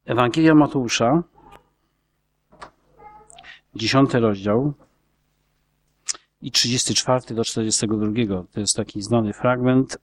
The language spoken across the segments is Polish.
Ewangelia Mateusza, 10 rozdział i 34 do 42. To jest taki znany fragment.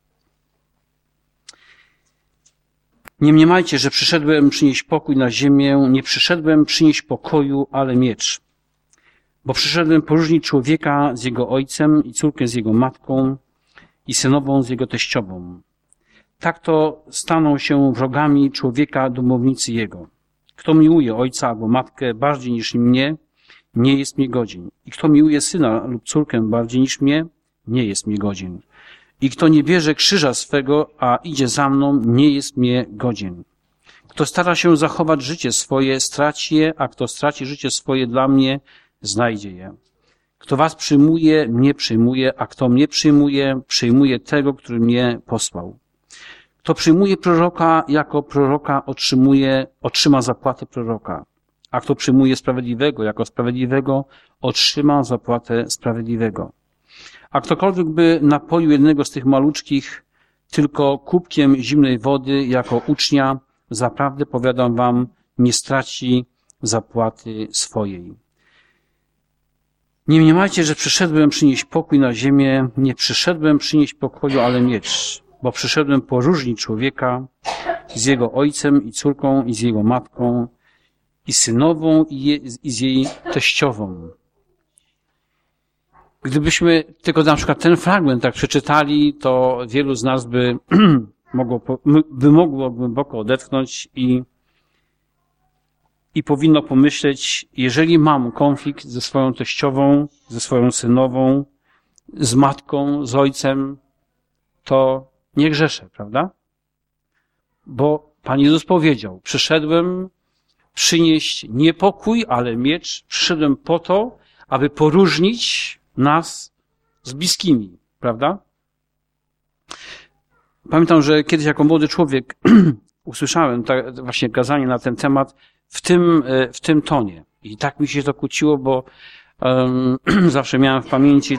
Nie mniemajcie, że przyszedłem przynieść pokój na ziemię. Nie przyszedłem przynieść pokoju, ale miecz. Bo przyszedłem poróżnić człowieka z jego ojcem i córkę z jego matką i synową z jego teściową. Tak to staną się wrogami człowieka domownicy jego. Kto miłuje ojca albo matkę bardziej niż mnie, nie jest mnie godzien. I kto miłuje syna lub córkę bardziej niż mnie, nie jest mnie godzien. I kto nie bierze krzyża swego, a idzie za mną, nie jest mnie godzien. Kto stara się zachować życie swoje, straci je, a kto straci życie swoje dla mnie, znajdzie je. Kto was przyjmuje, mnie przyjmuje, a kto mnie przyjmuje, przyjmuje tego, który mnie posłał. Kto przyjmuje proroka jako proroka, otrzyma zapłatę proroka. A kto przyjmuje sprawiedliwego jako sprawiedliwego, otrzyma zapłatę sprawiedliwego. A ktokolwiek by napoił jednego z tych maluczkich tylko kubkiem zimnej wody jako ucznia, zaprawdę powiadam wam, nie straci zapłaty swojej. Nie mniemajcie, że przyszedłem przynieść pokój na ziemię. Nie przyszedłem przynieść pokoju, ale miecz. Bo przyszedłem poróżnić człowieka z jego ojcem i córką i z jego matką i synową i z jej teściową. Gdybyśmy tylko na przykład ten fragment tak przeczytali, to wielu z nas by mogło głęboko odetchnąć i powinno pomyśleć, jeżeli mam konflikt ze swoją teściową, ze swoją synową, z matką, z ojcem, to nie grzeszę, prawda? Bo Pan Jezus powiedział, przyszedłem przynieść nie pokój, ale miecz. Przyszedłem po to, aby poróżnić nas z bliskimi, prawda? Pamiętam, że kiedyś jako młody człowiek usłyszałem właśnie kazanie na ten temat w tym tonie. I tak mi się to kłóciło, bo zawsze miałem w pamięci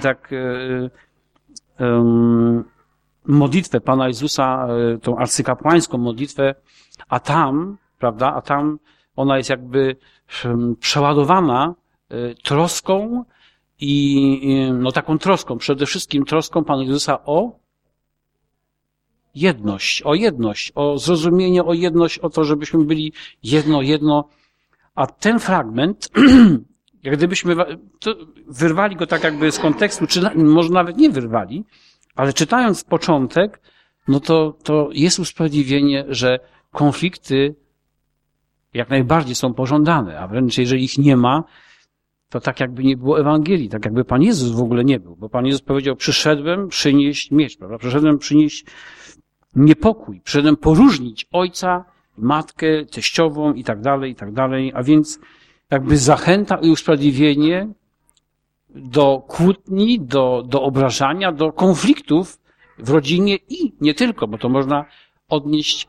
modlitwę Pana Jezusa, tą arcykapłańską modlitwę, a tam ona jest jakby przeładowana troską i taką troską, przede wszystkim troską Pana Jezusa o jedność, o zrozumienie, o jedność, o to, żebyśmy byli jedno. A ten fragment, jak gdybyśmy wyrwali go tak jakby z kontekstu, czy może nawet nie wyrwali, ale czytając początek, to jest usprawiedliwienie, że konflikty jak najbardziej są pożądane, a wręcz jeżeli ich nie ma, to tak jakby nie było Ewangelii, tak jakby Pan Jezus w ogóle nie był, bo Pan Jezus powiedział, przyszedłem przynieść miecz, prawda? Przyszedłem przynieść niepokój, przyszedłem poróżnić ojca, matkę, teściową i tak dalej, a więc jakby zachęta i usprawiedliwienie do kłótni, do obrażania, do konfliktów w rodzinie i nie tylko, bo to można odnieść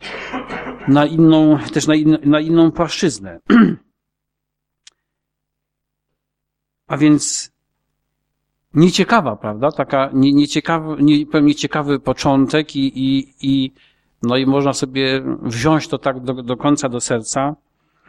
na inną płaszczyznę. A więc nieciekawa, prawda? Nieciekawy początek i można sobie wziąć to tak do końca, do serca.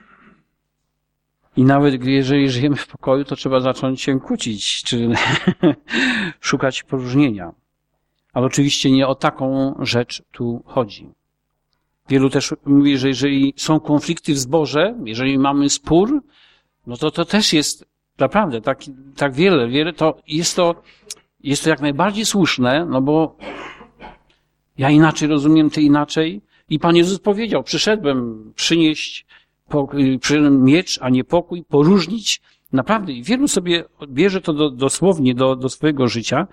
I nawet jeżeli żyjemy w pokoju, to trzeba zacząć się kłócić, czy szukać poróżnienia. Ale oczywiście nie o taką rzecz tu chodzi. Wielu też mówi, że jeżeli są konflikty w zborze, jeżeli mamy spór, to też jest naprawdę tak wiele, to jest to jak najbardziej słuszne, bo ja inaczej rozumiem, ty inaczej. I Pan Jezus powiedział, przyszedłem przynieść miecz, a nie pokój, poróżnić. Naprawdę, i wielu sobie bierze to dosłownie do swojego życia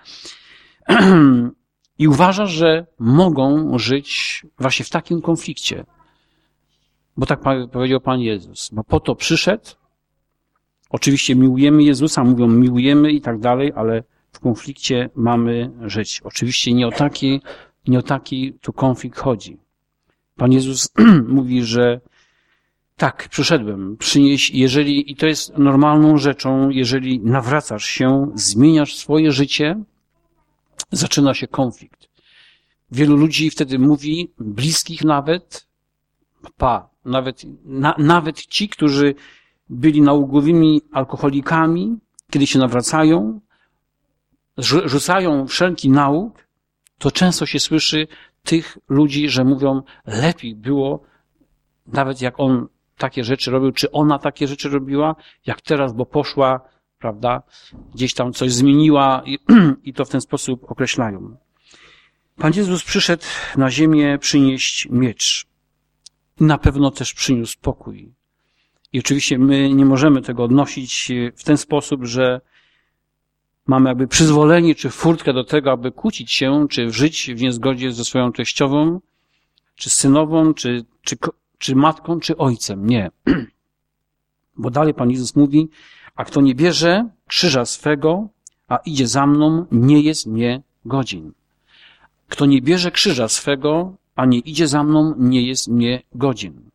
i uważa, że mogą żyć właśnie w takim konflikcie. Bo tak powiedział Pan Jezus. Bo po to przyszedł. Oczywiście miłujemy Jezusa, mówią miłujemy i tak dalej, ale w konflikcie mamy żyć. Oczywiście nie o taki tu konflikt chodzi. Pan Jezus mówi, że tak, przyszedłem przynieść, i to jest normalną rzeczą, jeżeli nawracasz się, zmieniasz swoje życie, zaczyna się konflikt. Wielu ludzi wtedy mówi, bliskich nawet, Nawet ci, którzy byli nałogowymi alkoholikami, kiedy się nawracają, rzucają wszelki nauk, to często się słyszy tych ludzi, że mówią, lepiej było, nawet jak on takie rzeczy robił, czy ona takie rzeczy robiła, jak teraz, bo poszła, prawda, gdzieś tam coś zmieniła i to w ten sposób określają. Pan Jezus przyszedł na ziemię przynieść miecz. Na pewno też przyniósł pokój. I oczywiście my nie możemy tego odnosić w ten sposób, że mamy jakby przyzwolenie czy furtkę do tego, aby kłócić się, czy żyć w niezgodzie ze swoją teściową, czy synową, czy matką, czy ojcem. Nie. Bo dalej Pan Jezus mówi, a kto nie bierze krzyża swego, a idzie za mną, nie jest mnie godzin. Kto nie bierze krzyża swego, a nie idzie za mną, nie jest mnie godzin.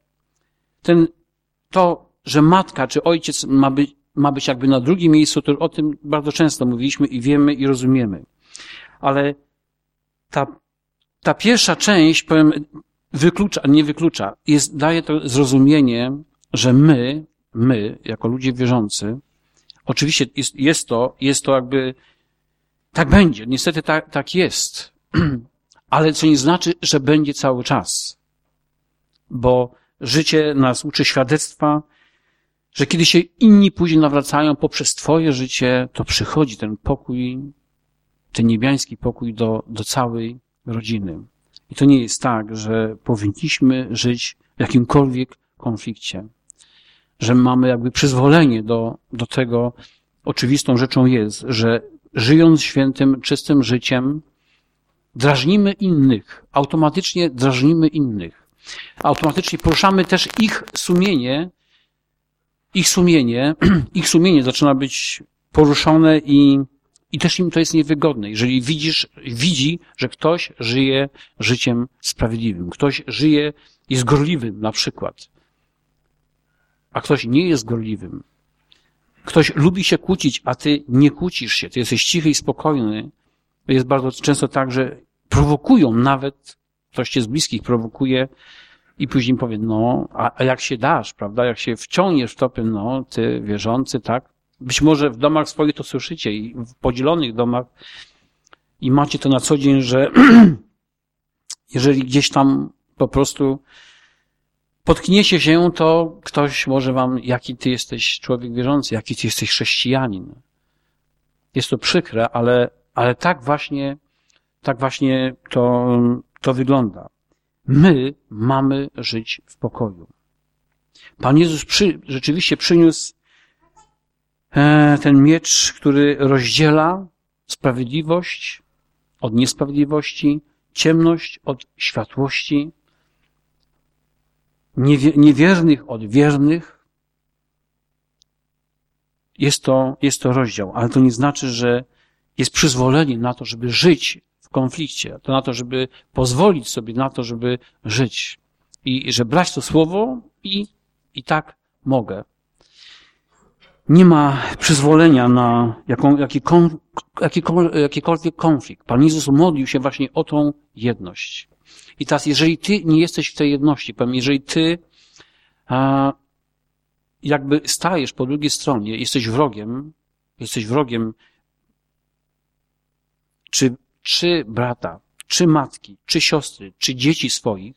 To, że matka czy ojciec ma być jakby na drugim miejscu, to o tym bardzo często mówiliśmy i wiemy i rozumiemy. Ale ta pierwsza część, powiem, nie wyklucza, daje to zrozumienie, że my, jako ludzie wierzący, oczywiście jest to jakby, tak będzie, niestety tak jest, ale co nie znaczy, że będzie cały czas. Bo życie nas uczy świadectwa, że kiedy się inni później nawracają poprzez Twoje życie, to przychodzi ten pokój, ten niebiański pokój do całej rodziny. I to nie jest tak, że powinniśmy żyć w jakimkolwiek konflikcie, że mamy jakby przyzwolenie do tego. Oczywistą rzeczą jest, że żyjąc świętym, czystym życiem, drażnimy innych, automatycznie drażnimy innych. Automatycznie poruszamy też ich sumienie zaczyna być poruszone i też im to jest niewygodne. Jeżeli widzi, że ktoś żyje życiem sprawiedliwym, ktoś jest gorliwym na przykład, a ktoś nie jest gorliwym, ktoś lubi się kłócić, a ty nie kłócisz się, ty jesteś cichy i spokojny. To jest bardzo często tak, że prowokują nawet, ktoś cię z bliskich prowokuje i później powie, no, a jak się dasz, prawda, jak się wciągniesz w topy, no, ty wierzący, tak? Być może w domach swoich to słyszycie i w podzielonych domach i macie to na co dzień, że jeżeli gdzieś tam po prostu potkniecie się, to ktoś może wam, jaki ty jesteś człowiek wierzący, jaki ty jesteś chrześcijanin. Jest to przykre, ale tak właśnie to wygląda. My mamy żyć w pokoju. Pan Jezus rzeczywiście przyniósł ten miecz, który rozdziela sprawiedliwość od niesprawiedliwości, ciemność od światłości, niewiernych od wiernych. Jest to rozdział, ale to nie znaczy, że jest przyzwolenie na to, żeby żyć w konflikcie, to na to, żeby pozwolić sobie na to, żeby żyć i że brać to słowo i tak mogę. Nie ma przyzwolenia na jakikolwiek konflikt. Pan Jezus modlił się właśnie o tą jedność. I teraz, jeżeli ty nie jesteś w tej jedności, powiem, jeżeli ty jakby stajesz po drugiej stronie, jesteś wrogiem czy brata, czy matki, czy siostry, czy dzieci swoich,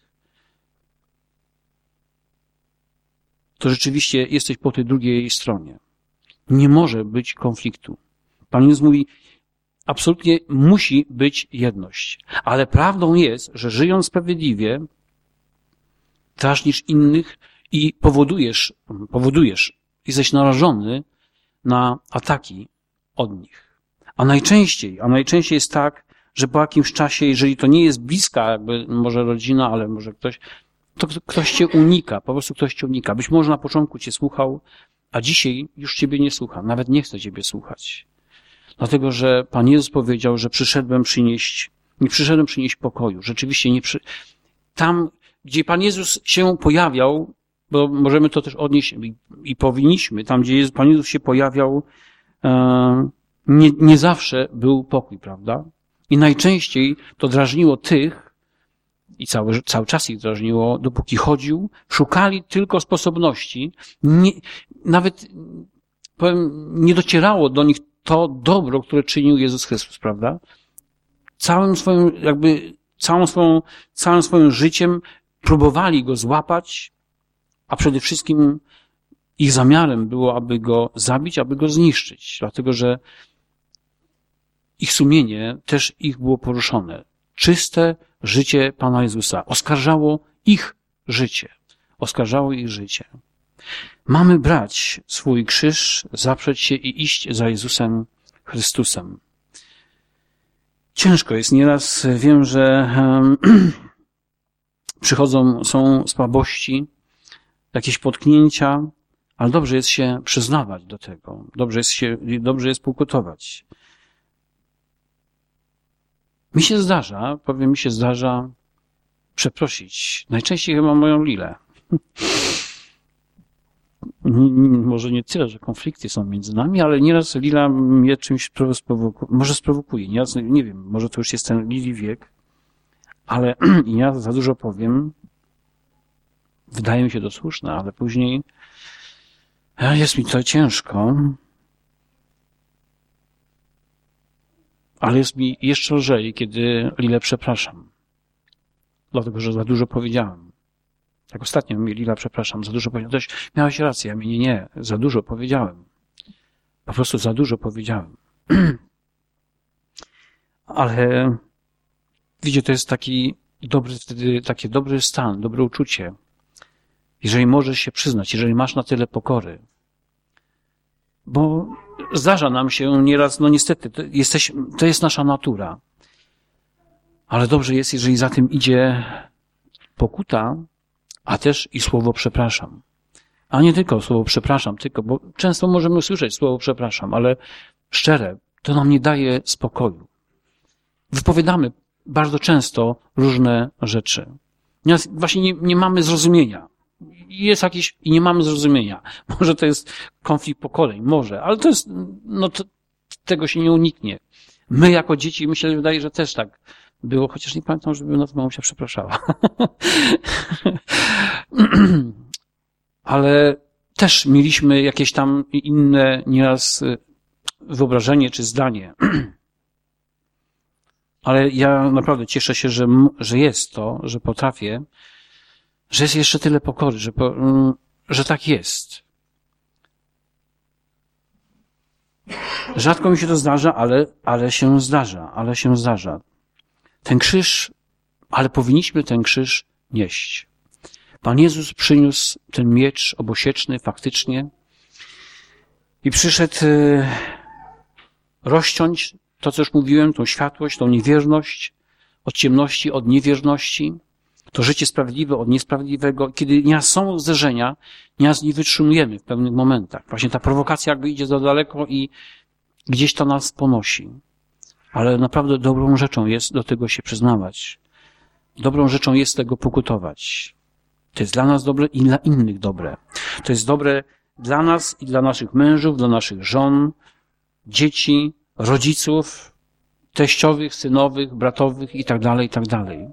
to rzeczywiście jesteś po tej drugiej stronie. Nie może być konfliktu. Pan Jezus mówi, absolutnie musi być jedność. Ale prawdą jest, że żyjąc sprawiedliwie, drażnisz innych i powodujesz, jesteś narażony na ataki od nich. A najczęściej jest tak, że po jakimś czasie, jeżeli to nie jest bliska, jakby może rodzina, ale może ktoś, to ktoś cię unika, po prostu ktoś cię unika. Być może na początku cię słuchał, a dzisiaj już ciebie nie słucha, nawet nie chce ciebie słuchać. Dlatego, że Pan Jezus powiedział, że nie przyszedłem przynieść pokoju. Rzeczywiście tam, gdzie Pan Jezus się pojawiał, bo możemy to też odnieść i powinniśmy, tam, gdzie Pan Jezus się pojawiał, nie zawsze był pokój, prawda? I najczęściej to drażniło tych, i cały czas ich drażniło, dopóki chodził, szukali tylko sposobności, nawet nie docierało do nich to dobro, które czynił Jezus Chrystus, prawda? Całym swoim życiem próbowali go złapać, a przede wszystkim ich zamiarem było, aby go zabić, aby go zniszczyć, dlatego że ich sumienie też ich było poruszone. Czyste życie Pana Jezusa oskarżało ich życie. Mamy brać swój krzyż, zaprzeć się i iść za Jezusem Chrystusem. Ciężko jest nieraz, wiem, że są słabości, jakieś potknięcia, ale dobrze jest się przyznawać do tego. Dobrze jest pokutować. Mi się zdarza przeprosić. Najczęściej chyba moją Lilę. Może nie tyle, że konflikty są między nami, ale nieraz Lila mnie czymś może sprowokuje. Nieraz, nie wiem, może to już jest ten Lili wiek, ale ja za dużo powiem. Wydaje mi się to słuszne, ale później jest mi to ciężko. Ale jest mi jeszcze lżej, kiedy Lilę przepraszam. Dlatego, że za dużo powiedziałem. Tak ostatnio mi Lila, przepraszam, za dużo powiedziałem. Miałaś rację, ja mi nie, za dużo powiedziałem. Po prostu za dużo powiedziałem. Ale widzicie, to jest taki dobry stan, dobre uczucie. Jeżeli możesz się przyznać, jeżeli masz na tyle pokory. Bo zdarza nam się nieraz, no niestety, to jest nasza natura. Ale dobrze jest, jeżeli za tym idzie pokuta, a też i słowo przepraszam. A nie tylko słowo przepraszam, bo często możemy usłyszeć słowo przepraszam, ale szczere, to nam nie daje spokoju. Wypowiadamy bardzo często różne rzeczy. Właśnie nie mamy zrozumienia. Jest jakieś i nie mamy zrozumienia. Może to jest konflikt pokoleń, może, ale to jest, tego się nie uniknie. My jako dzieci, mi się wydaje, że też tak było, chociaż nie pamiętam, żeby nas mamusia przepraszała. Ale też mieliśmy jakieś tam inne nieraz wyobrażenie czy zdanie. Ale ja naprawdę cieszę się, że jest to, że potrafię, że jest jeszcze tyle pokory, że tak jest. Rzadko mi się to zdarza, ale się zdarza. Ten krzyż, ale powinniśmy ten krzyż nieść. Pan Jezus przyniósł ten miecz obosieczny faktycznie i przyszedł rozciąć to, co już mówiłem, tą światłość, tą niewierność, od ciemności, od niewierności, to życie sprawiedliwe od niesprawiedliwego. Kiedy nieraz są zderzenia, nieraz nie wytrzymujemy w pewnych momentach. Właśnie ta prowokacja jakby idzie za daleko i gdzieś to nas ponosi. Ale naprawdę dobrą rzeczą jest do tego się przyznawać. Dobrą rzeczą jest tego pokutować. To jest dla nas dobre i dla innych dobre. To jest dobre dla nas i dla naszych mężów, dla naszych żon, dzieci, rodziców, teściowych, synowych, bratowych i tak dalej.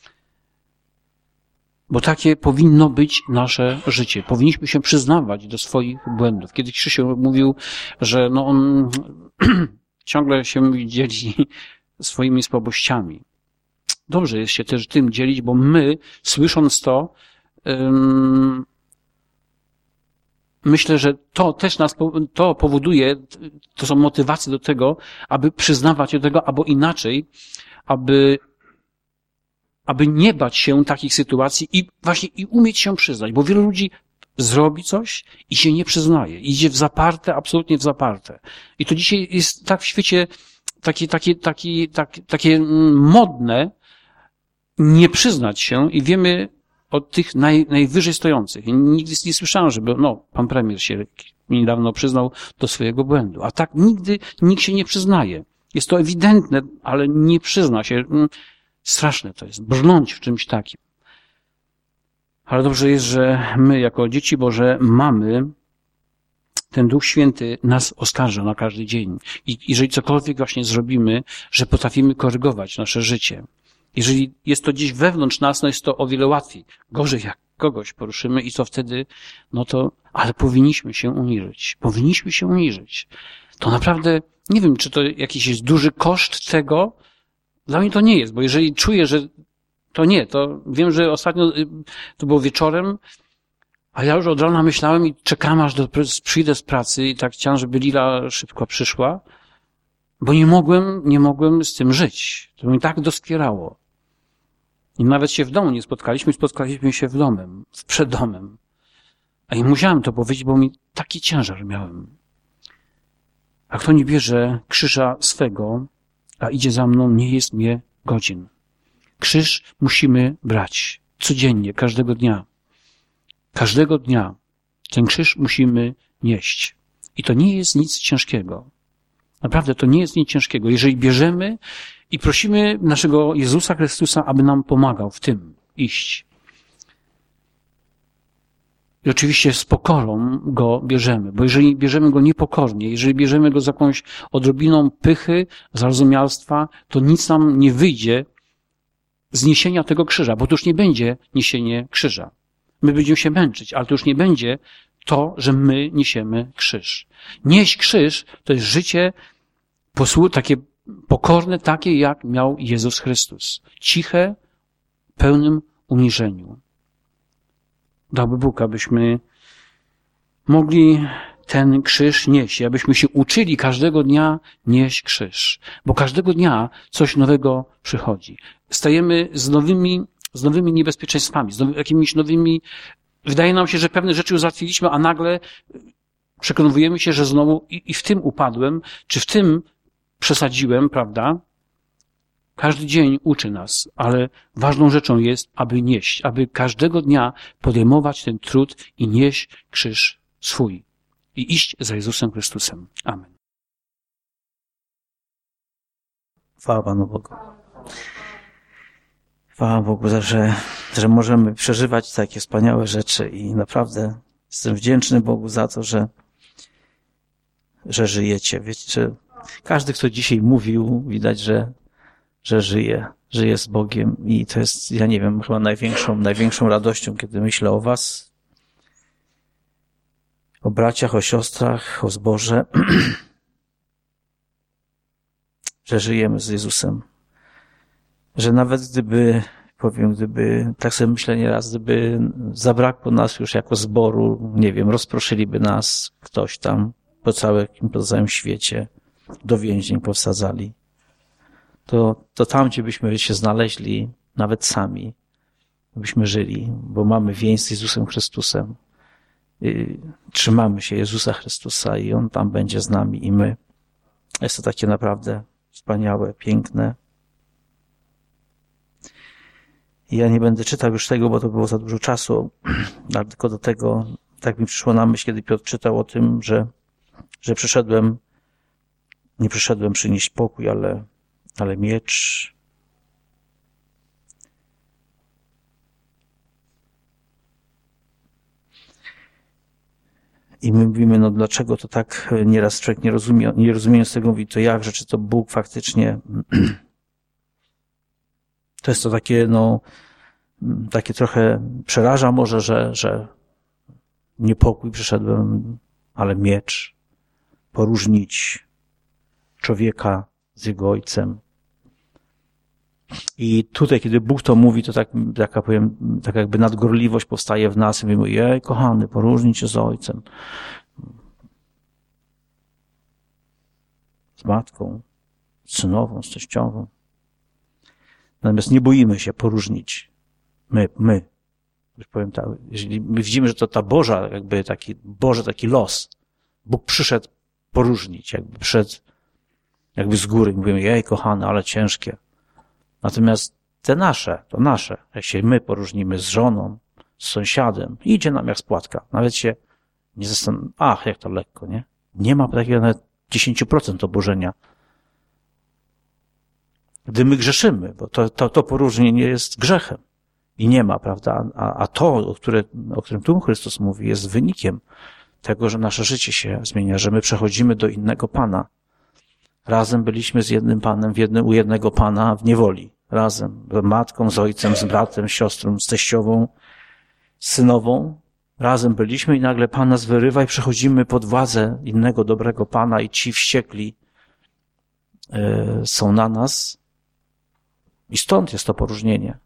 Bo takie powinno być nasze życie. Powinniśmy się przyznawać do swoich błędów. Kiedyś Krzysiu mówił, że on ciągle się dzieli swoimi słabościami. Dobrze jest się też tym dzielić, bo my, słysząc to, myślę, że to też nas powoduje, to są motywacje do tego, aby przyznawać się do tego, albo inaczej, aby nie bać się takich sytuacji i właśnie umieć się przyznać, bo wielu ludzi zrobi coś i się nie przyznaje. Idzie w zaparte, absolutnie w zaparte. I to dzisiaj jest tak w świecie takie modne nie przyznać się i wiemy od tych najwyżej stojących. Nigdy nie słyszałem, żeby, pan premier się niedawno przyznał do swojego błędu. A tak nigdy nikt się nie przyznaje. Jest to ewidentne, ale nie przyzna się. Straszne to jest, brnąć w czymś takim. Ale dobrze jest, że my jako dzieci Boże mamy, ten Duch Święty nas oskarża na każdy dzień. I jeżeli cokolwiek właśnie zrobimy, że potrafimy korygować nasze życie. Jeżeli jest to gdzieś wewnątrz nas, no jest to o wiele łatwiej. Gorzej, jak kogoś poruszymy i co wtedy, ale powinniśmy się uniżyć. Powinniśmy się uniżyć. To naprawdę, nie wiem, czy to jakiś jest duży koszt tego. Dla mnie to nie jest, bo jeżeli czuję, że to nie, to wiem, że ostatnio, to było wieczorem, a ja już od rana myślałem i czekałem, aż przyjdę z pracy i tak chciałem, żeby Lila szybko przyszła, bo nie mogłem z tym żyć. To mnie tak doskwierało. I nawet się w domu nie spotkaliśmy się przed domem. A i musiałem to powiedzieć, bo mi taki ciężar miałem. A kto nie bierze krzyża swego, a idzie za mną, nie jest mnie godzien. Krzyż musimy brać codziennie, każdego dnia. Każdego dnia ten krzyż musimy nieść. I to nie jest nic ciężkiego. Naprawdę to nie jest nic ciężkiego. Jeżeli bierzemy i prosimy naszego Jezusa Chrystusa, aby nam pomagał w tym iść. I oczywiście z pokorą go bierzemy, bo jeżeli bierzemy go niepokornie, jeżeli bierzemy go z jakąś odrobiną pychy, zarozumialstwa, to nic nam nie wyjdzie z niesienia tego krzyża, bo to już nie będzie niesienie krzyża. My będziemy się męczyć, ale to już nie będzie to, że my niesiemy krzyż. Nieść krzyż to jest życie takie pokorne, takie jak miał Jezus Chrystus. Ciche, pełnym uniżeniu. Dałby Bóg, abyśmy mogli ten krzyż nieść, abyśmy się uczyli każdego dnia nieść krzyż, bo każdego dnia coś nowego przychodzi. Stajemy z nowymi niebezpieczeństwami, z jakimiś nowymi, wydaje nam się, że pewne rzeczy już załatwiliśmy, a nagle przekonujemy się, że znowu i w tym upadłem, czy w tym przesadziłem, prawda? Każdy dzień uczy nas, ale ważną rzeczą jest, aby nieść, aby każdego dnia podejmować ten trud i nieść krzyż swój i iść za Jezusem Chrystusem. Amen. Chwała Panu Bogu. Chwała Bogu, że możemy przeżywać takie wspaniałe rzeczy i naprawdę jestem wdzięczny Bogu za to, że żyjecie. Wiecie, że każdy, kto dzisiaj mówił, widać, że żyje z Bogiem i to jest, ja nie wiem, chyba największą radością, kiedy myślę o was, o braciach, o siostrach, o zborze, że żyjemy z Jezusem. Że nawet gdyby, tak sobie myślę nieraz, gdyby zabrakło nas już jako zboru, nie wiem, rozproszyliby nas ktoś tam po całym świecie, do więzień powsadzali, to tam, gdzie byśmy się znaleźli, nawet sami, byśmy żyli, bo mamy więź z Jezusem Chrystusem. Trzymamy się Jezusa Chrystusa i On tam będzie z nami i my. Jest to takie naprawdę wspaniałe, piękne. I ja nie będę czytał już tego, bo to było za dużo czasu, ale tylko do tego, tak mi przyszło na myśl, kiedy Piotr czytał o tym, że nie przyszedłem przynieść pokój, ale miecz. I my mówimy, no dlaczego to tak nieraz człowiek nie rozumiejąc tego mówi, to jakże, czy to Bóg faktycznie, to jest to takie trochę przeraża może, że nie pokój przyszedłem, ale miecz, poróżnić człowieka z jego ojcem. I tutaj, kiedy Bóg to mówi, to tak jakby nadgorliwość powstaje w nas i mówimy, jej, kochany, poróżnić się z ojcem, z matką, z synową, z teściową. Natomiast nie boimy się poróżnić. My. Już powiem tak, jeżeli my widzimy, że to ta Boża, taki los, Bóg przyszedł poróżnić, jakby z góry. Mówimy, jej, kochany, ale ciężkie. Natomiast to nasze, jak się my poróżnimy z żoną, z sąsiadem, idzie nam jak spłatka. Nawet się nie zastanawia, jak to lekko, nie? Nie ma takiego nawet 10% oburzenia. Gdy my grzeszymy, bo to poróżnienie jest grzechem. I nie ma, prawda? A to, o którym tu Chrystus mówi, jest wynikiem tego, że nasze życie się zmienia, że my przechodzimy do innego Pana. Razem byliśmy z jednym Panem, u jednego Pana w niewoli. razem, z matką, z ojcem, z bratem, z siostrą, z teściową, z synową. Razem byliśmy i nagle Pan nas wyrywa i przechodzimy pod władzę innego dobrego Pana i ci wściekli są na nas. I stąd jest to poróżnienie.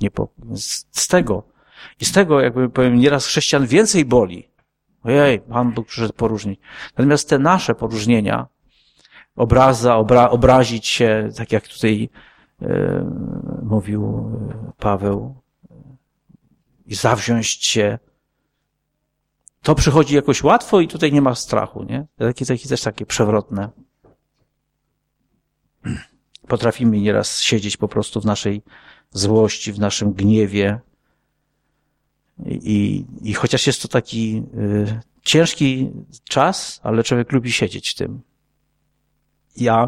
Z tego, jakby powiem, nieraz chrześcijan więcej boli. Ojej, Pan Bóg przyszedł poróżnić. Natomiast te nasze poróżnienia, obrazić się, tak jak tutaj mówił Paweł, i zawziąć się, to przychodzi jakoś łatwo i tutaj nie ma strachu, nie? Też takie przewrotne. Potrafimy nieraz siedzieć po prostu w naszej złości, w naszym gniewie i chociaż jest to taki ciężki czas, ale człowiek lubi siedzieć w tym. Ja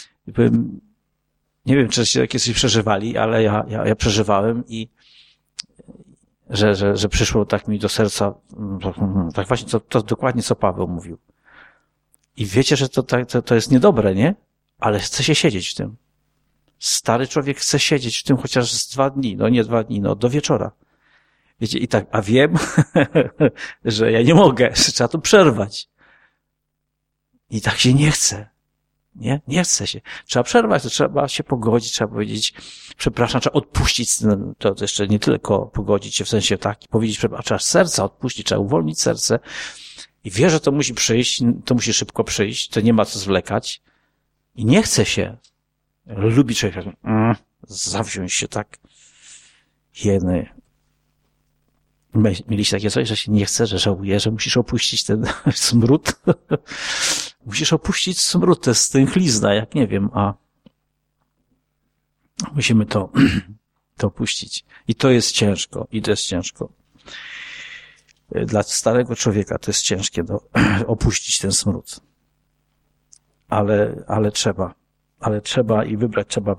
nie wiem, czy takie coś przeżywali, ale ja przeżywałem i że przyszło tak mi do serca, tak właśnie to dokładnie co Paweł mówił. I wiecie, że to jest niedobre, nie? Ale chce się siedzieć w tym. Stary człowiek chce siedzieć w tym chociaż z 2 dni, no nie 2 dni, no do wieczora. Wiecie, i tak, a wiem, że ja nie mogę, że trzeba to przerwać. I tak się nie chce. Nie chce się. Trzeba przerwać, to trzeba się pogodzić, trzeba powiedzieć, przepraszam, trzeba odpuścić, to jeszcze nie tylko pogodzić się w sensie tak, powiedzieć, trzeba serca odpuścić, trzeba uwolnić serce i wie, że to musi przyjść, to musi szybko przyjść, to nie ma co zwlekać i nie chce się. Lubi człowiek zawziąć się tak. Mieliście takie coś, że się nie chce, że żałuje, że musisz opuścić ten smród? Musisz opuścić smród, to jest stęchlizna, jak nie wiem, a musimy to opuścić. I to jest ciężko, Dla starego człowieka to jest ciężkie opuścić ten smród. Ale trzeba i wybrać trzeba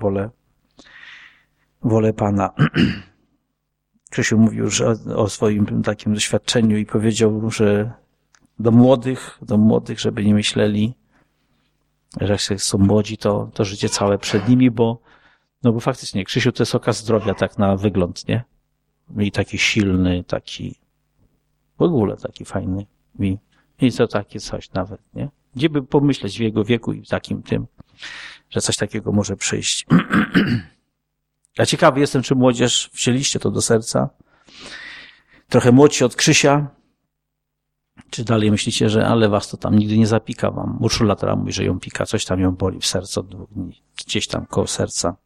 wolę Pana. Krzysiu mówił już o swoim takim doświadczeniu i powiedział, że do młodych, żeby nie myśleli, że jak są młodzi, to życie całe przed nimi, bo faktycznie Krzysiu to jest okaz zdrowia tak na wygląd, nie? I taki silny, taki w ogóle taki fajny i to takie coś nawet, nie? Gdzie by pomyśleć w jego wieku i takim tym, że coś takiego może przyjść. Ja ciekawy jestem, czy młodzież wzięliście to do serca. Trochę młodsi od Krzysia. Czy dalej myślicie, że ale was to tam nigdy nie zapika wam? Urszula teraz mówi, że ją pika, coś tam ją boli w sercu od 2 dni. Gdzieś tam koło serca.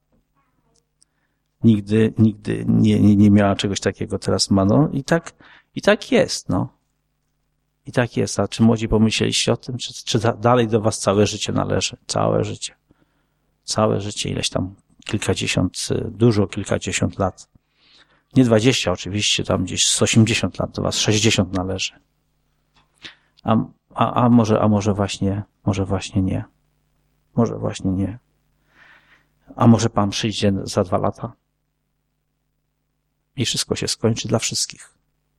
Nigdy nie miała czegoś takiego, teraz ma, no. I tak jest, no. I tak jest. A czy młodzi pomyśleliście o tym? Czy dalej do was całe życie należy? Całe życie. Całe życie, ileś tam kilkadziesiąt lat. Nie 20 oczywiście, tam gdzieś z 80 lat do was, 60 należy. A może właśnie nie. Może właśnie nie. A może Pan przyjdzie za 2 lata i wszystko się skończy dla wszystkich.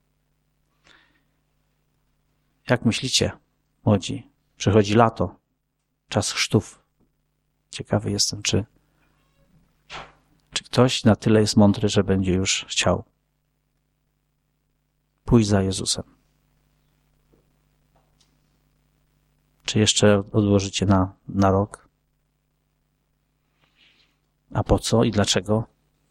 Jak myślicie, młodzi? Przychodzi lato, czas chrztów. Ciekawy jestem, czy ktoś na tyle jest mądry, że będzie już chciał pójść za Jezusem. Czy jeszcze odłożycie na rok? A po co i dlaczego?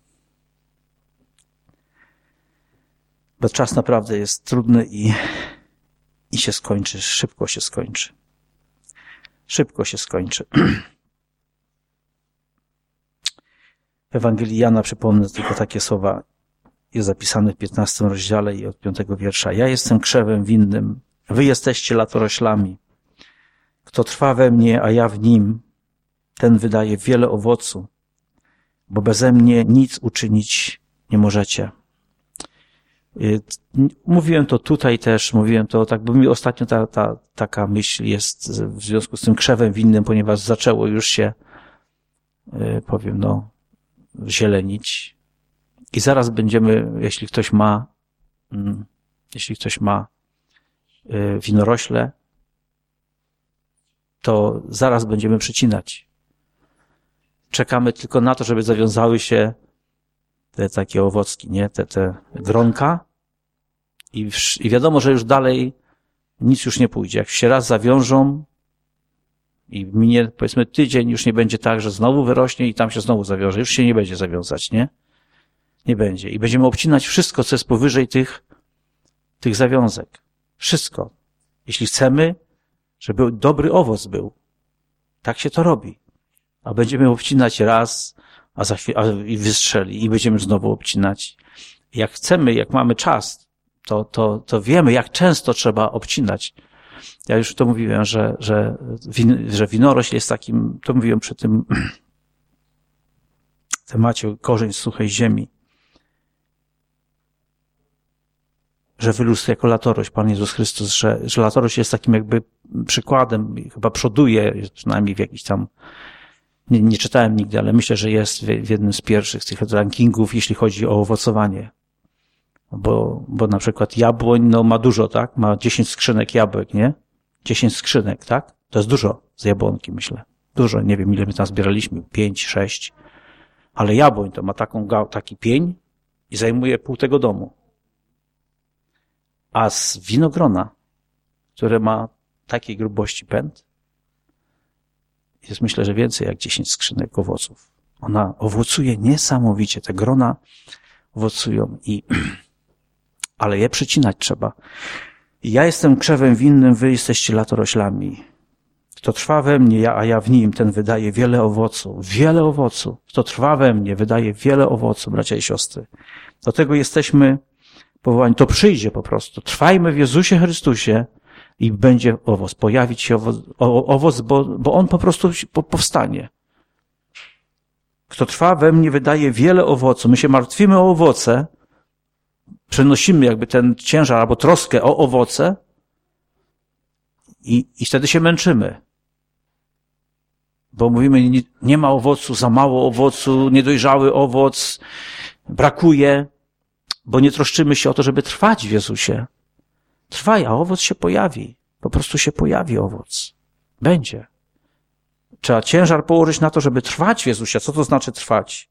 Bo czas naprawdę jest trudny i się skończy, szybko się skończy. Szybko się skończy. W Ewangelii Jana, przypomnę tylko takie słowa, jest zapisane w 15 rozdziale i od 5 wiersza. Ja jestem krzewem winnym, wy jesteście latoroślami. Kto trwa we mnie, a ja w nim, ten wydaje wiele owocu, bo beze mnie nic uczynić nie możecie. Mówiłem to tutaj też, tak, bo mi ostatnio taka myśl jest w związku z tym krzewem winnym, ponieważ zaczęło już się, zielenić. I zaraz będziemy, jeśli ktoś ma winorośle, to zaraz będziemy przycinać. czekamy tylko na to, żeby zawiązały się te takie owocki, nie? Te gronka i wiadomo, że już dalej nic już nie pójdzie. Jak się raz zawiążą i minie, powiedzmy, tydzień, już nie będzie tak, że znowu wyrośnie i tam się znowu zawiąże. Już się nie będzie zawiązać, nie? Nie będzie. I będziemy obcinać wszystko, co jest powyżej tych zawiązek. Wszystko. Jeśli chcemy, żeby dobry owoc był. Tak się to robi. A będziemy obcinać raz, i wystrzeli i będziemy znowu obcinać. Jak chcemy, jak mamy czas, to wiemy, jak często trzeba obcinać. Ja już to mówiłem, że winorośl jest takim, to mówiłem przy tym temacie korzeń suchej ziemi, że wyrósł jako latorośl Pan Jezus Chrystus, że latorośl jest takim jakby przykładem, chyba przoduje, przynajmniej w jakiś tam, nie czytałem nigdy, ale myślę, że jest w jednym z pierwszych tych rankingów, jeśli chodzi o owocowanie. Bo na przykład jabłoń, no ma dużo, tak? Ma 10 skrzynek jabłek, nie? 10 skrzynek, tak? To jest dużo z jabłonki, myślę. Dużo, nie wiem ile my tam zbieraliśmy, 5, 6. Ale jabłoń to ma taki pień i zajmuje pół tego domu. A z winogrona, które ma takiej grubości pęd, jest myślę, że więcej jak 10 skrzynek owoców. Ona owocuje niesamowicie. Te grona owocują ale je przycinać trzeba. Ja jestem krzewem winnym, wy jesteście latoroślami. Kto trwa we mnie, a ja w nim, ten wydaje wiele owocu. Wiele owocu. Kto trwa we mnie, wydaje wiele owocu, bracia i siostry. Do tego jesteśmy powołani. To przyjdzie po prostu. Trwajmy w Jezusie Chrystusie i będzie owoc. Pojawi się owoc, bo on po prostu powstanie. Kto trwa we mnie, wydaje wiele owocu. My się martwimy o owoce, przenosimy jakby ten ciężar albo troskę o owoce i wtedy się męczymy. Bo mówimy, nie ma owocu, za mało owocu, niedojrzały owoc, brakuje, bo nie troszczymy się o to, żeby trwać w Jezusie. Trwaj, a owoc się pojawi. Po prostu się pojawi owoc. Będzie. Trzeba ciężar położyć na to, żeby trwać w Jezusie. Co to znaczy trwać?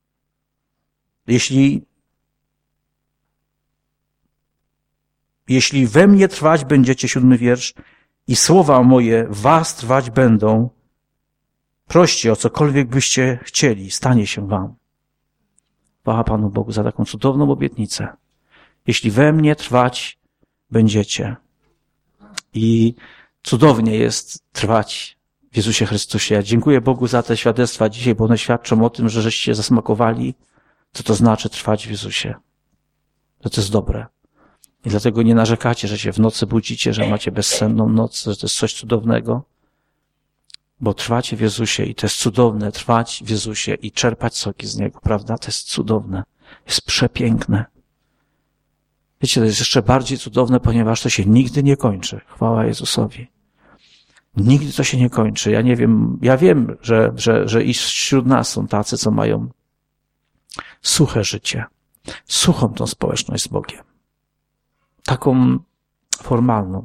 Jeśli we mnie trwać będziecie, 7 wiersz, i słowa moje w was trwać będą, proście o cokolwiek byście chcieli, stanie się wam. Chwała Panu Bogu za taką cudowną obietnicę. Jeśli we mnie trwać będziecie. I cudownie jest trwać w Jezusie Chrystusie. Ja dziękuję Bogu za te świadectwa dzisiaj, bo one świadczą o tym, że żeście zasmakowali, co to znaczy trwać w Jezusie. Że to jest dobre. I dlatego nie narzekacie, że się w nocy budzicie, że macie bezsenną noc, że to jest coś cudownego. Bo trwacie w Jezusie i to jest cudowne, trwać w Jezusie i czerpać soki z Niego, prawda? To jest cudowne. Jest przepiękne. Wiecie, to jest jeszcze bardziej cudowne, ponieważ to się nigdy nie kończy. Chwała Jezusowi. Nigdy to się nie kończy. Ja wiem, że i wśród nas są tacy, co mają suche życie. Suchą tą społeczność z Bogiem. Taką formalną.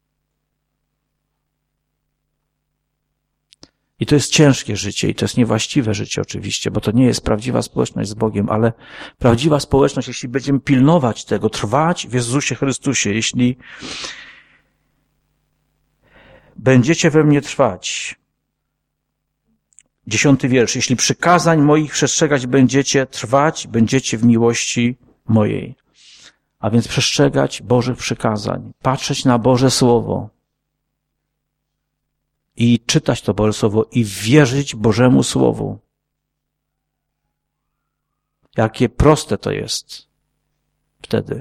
I to jest ciężkie życie i to jest niewłaściwe życie oczywiście, bo to nie jest prawdziwa społeczność z Bogiem, ale prawdziwa społeczność, jeśli będziemy pilnować tego, trwać w Jezusie Chrystusie, jeśli będziecie we mnie trwać. 10 wiersz. Jeśli przykazań moich przestrzegać będziecie, trwać będziecie w miłości mojej. A więc przestrzegać Bożych przykazań, patrzeć na Boże Słowo i czytać to Boże Słowo i wierzyć Bożemu Słowu. Jakie proste to jest wtedy.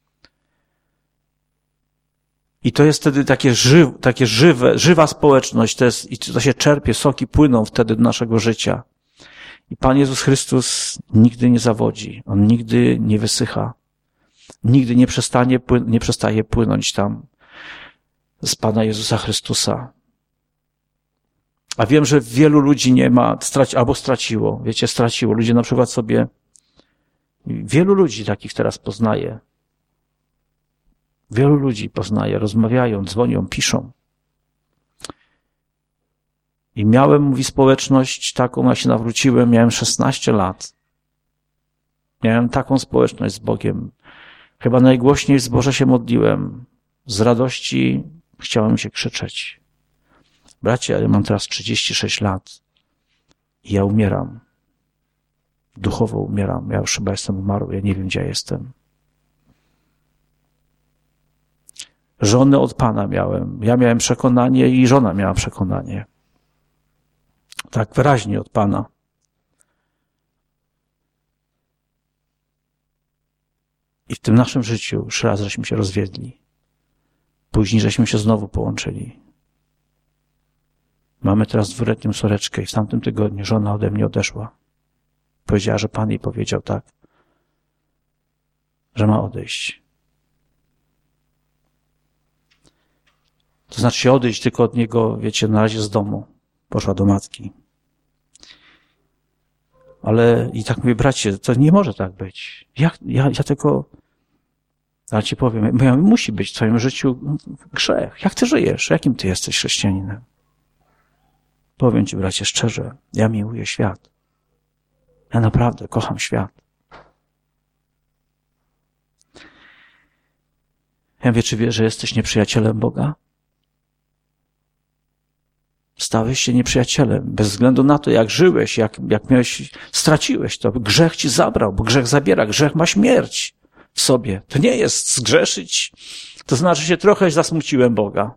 I to jest wtedy żywa społeczność, i to się czerpie, soki płyną wtedy do naszego życia. I Pan Jezus Chrystus nigdy nie zawodzi, On nigdy nie wysycha, nigdy nie przestaje płynąć tam z Pana Jezusa Chrystusa. A wiem, że wielu ludzi nie ma, albo straciło, wiecie, straciło. Ludzie na przykład sobie, wielu ludzi takich teraz poznaję. Wielu ludzi poznaję, rozmawiają, dzwonią, piszą. I miałem, mówi, społeczność taką, jak się nawróciłem, miałem 16 lat. Miałem taką społeczność z Bogiem. Chyba najgłośniej w zborze się modliłem. Z radości chciałem się krzyczeć. Bracie, ja mam teraz 36 lat i ja umieram. Duchowo umieram. Ja już chyba jestem umarły. Ja nie wiem, gdzie ja jestem. Żonę od Pana miałem. Ja miałem przekonanie i żona miała przekonanie. Tak wyraźnie od Pana. I w tym naszym życiu już raz żeśmy się rozwiedli. Później żeśmy się znowu połączyli. Mamy teraz 2-letnią córeczkę i w tamtym tygodniu żona ode mnie odeszła. Powiedziała, że Pan jej powiedział tak, że ma odejść. To znaczy się odejść tylko od niego, wiecie, na razie z domu. Poszła do matki. Ale i tak mówię, bracie, to nie może tak być. Ja tylko... Ale ci powiem, musi być w twoim życiu grzech. Jak ty żyjesz? Jakim ty jesteś chrześcijaninem? Powiem ci, bracie, szczerze, ja miłuję świat. Ja naprawdę kocham świat. Ja wiem, czy wiesz, że jesteś nieprzyjacielem Boga? Stałeś się nieprzyjacielem. Bez względu na to, jak żyłeś, jak miałeś, straciłeś to. Grzech ci zabrał, bo grzech zabiera. Grzech ma śmierć w sobie. To nie jest zgrzeszyć. To znaczy się trochę zasmuciłem Boga.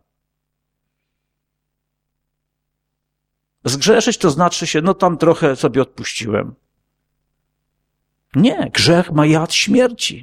Zgrzeszyć to znaczy się, no tam trochę sobie odpuściłem. Nie, grzech ma jad śmierci.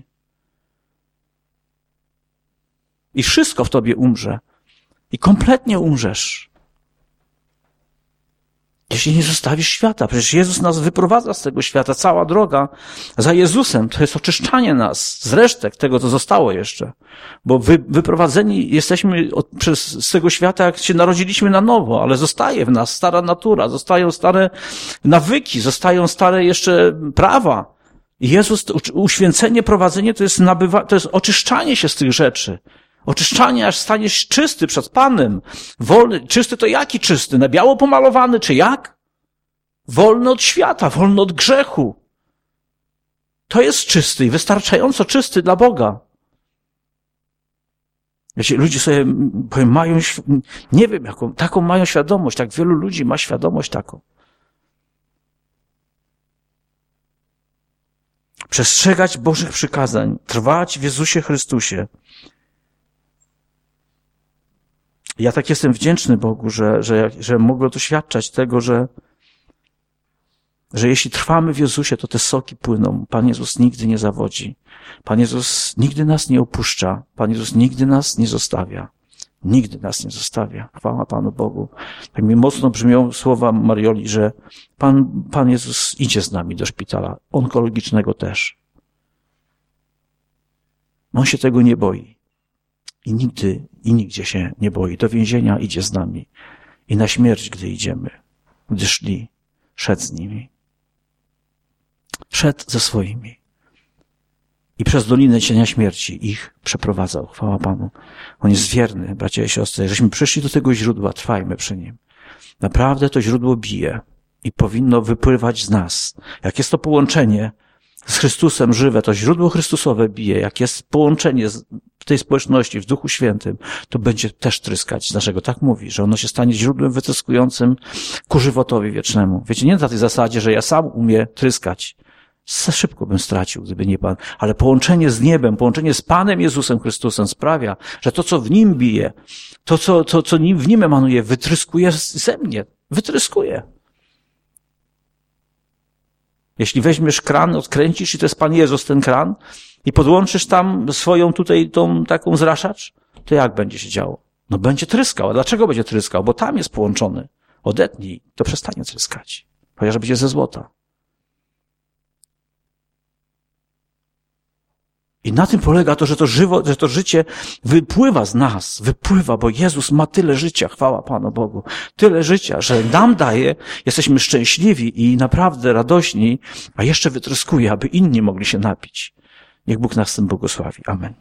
I wszystko w tobie umrze. I kompletnie umrzesz. Jeśli nie zostawisz świata, przecież Jezus nas wyprowadza z tego świata. Cała droga za Jezusem to jest oczyszczanie nas z resztek tego, co zostało jeszcze. Bo wyprowadzeni jesteśmy z tego świata, jak się narodziliśmy na nowo, ale zostaje w nas stara natura, zostają stare nawyki, zostają stare jeszcze prawa. I Jezus, uświęcenie, prowadzenie to jest oczyszczanie się z tych rzeczy. Oczyszczanie, aż staniesz czysty przed Panem. Wolny, czysty to jaki czysty? Na biało pomalowany, czy jak? Wolny od świata, wolny od grzechu. To jest czysty i wystarczająco czysty dla Boga. Wiecie, ludzie sobie mają, nie wiem jaką, taką mają świadomość, tak wielu ludzi ma świadomość taką. Przestrzegać Bożych przykazań, trwać w Jezusie Chrystusie. Ja tak jestem wdzięczny Bogu, że mogę doświadczać tego, że jeśli trwamy w Jezusie, to te soki płyną. Pan Jezus nigdy nie zawodzi. Pan Jezus nigdy nas nie opuszcza. Pan Jezus nigdy nas nie zostawia. Nigdy nas nie zostawia. Chwała Panu Bogu. Tak mi mocno brzmią słowa Marioli, że Pan Jezus idzie z nami do szpitala onkologicznego też. On się tego nie boi. I nigdy i nigdzie się nie boi. Do więzienia idzie z nami. I na śmierć, gdy idziemy. Gdy szli, szedł z nimi. Szedł ze swoimi. I przez dolinę cienia śmierci ich przeprowadzał. Chwała Panu. On jest wierny, bracia i siostry. Żeśmy przyszli do tego źródła, trwajmy przy nim. Naprawdę to źródło bije i powinno wypływać z nas. Jak jest to połączenie z Chrystusem żywe, to źródło Chrystusowe bije. Jak jest połączenie w tej społeczności, w Duchu Świętym, to będzie też tryskać. Dlaczego tak mówi? Że ono się stanie źródłem wytryskującym ku żywotowi wiecznemu. Wiecie, nie na tej zasadzie, że ja sam umiem tryskać. Za szybko bym stracił, gdyby nie Pan. Ale połączenie z niebem, połączenie z Panem Jezusem Chrystusem sprawia, że to, co w Nim bije, to, co w Nim emanuje, wytryskuje ze mnie. Wytryskuje. Jeśli weźmiesz kran, odkręcisz i to jest Pan Jezus, ten kran, i podłączysz tam swoją tutaj tą taką zraszacz, to jak będzie się działo? No będzie tryskał. A dlaczego będzie tryskał? Bo tam jest połączony. Odetnij, to przestanie tryskać. Chociaż będzie ze złota. I na tym polega to, że to życie wypływa z nas, bo Jezus ma tyle życia, chwała Panu Bogu, tyle życia, że nam daje, jesteśmy szczęśliwi i naprawdę radośni, a jeszcze wytryskuje, aby inni mogli się napić. Niech Bóg nas tym błogosławi. Amen.